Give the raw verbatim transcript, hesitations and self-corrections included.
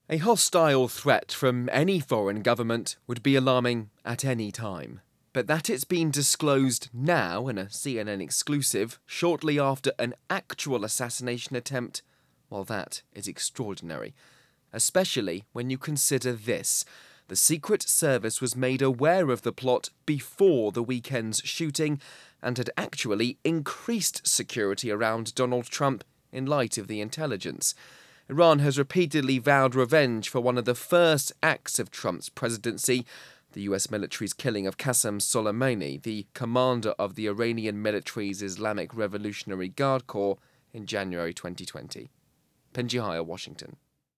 A hostile threat from any foreign government would be alarming at any time. But that it's been disclosed now in a C N N exclusive, shortly after an actual assassination attempt, well, that is extraordinary. Especially when you consider this. The Secret Service was made aware of the plot before the weekend's shooting and had actually increased security around Donald Trump in light of the intelligence. Iran has repeatedly vowed revenge for one of the first acts of Trump's presidency, the U S military's killing of Qasem Soleimani, the commander of the Iranian military's Islamic Revolutionary Guard Corps, in January twenty twenty. Pinjihaya, Washington.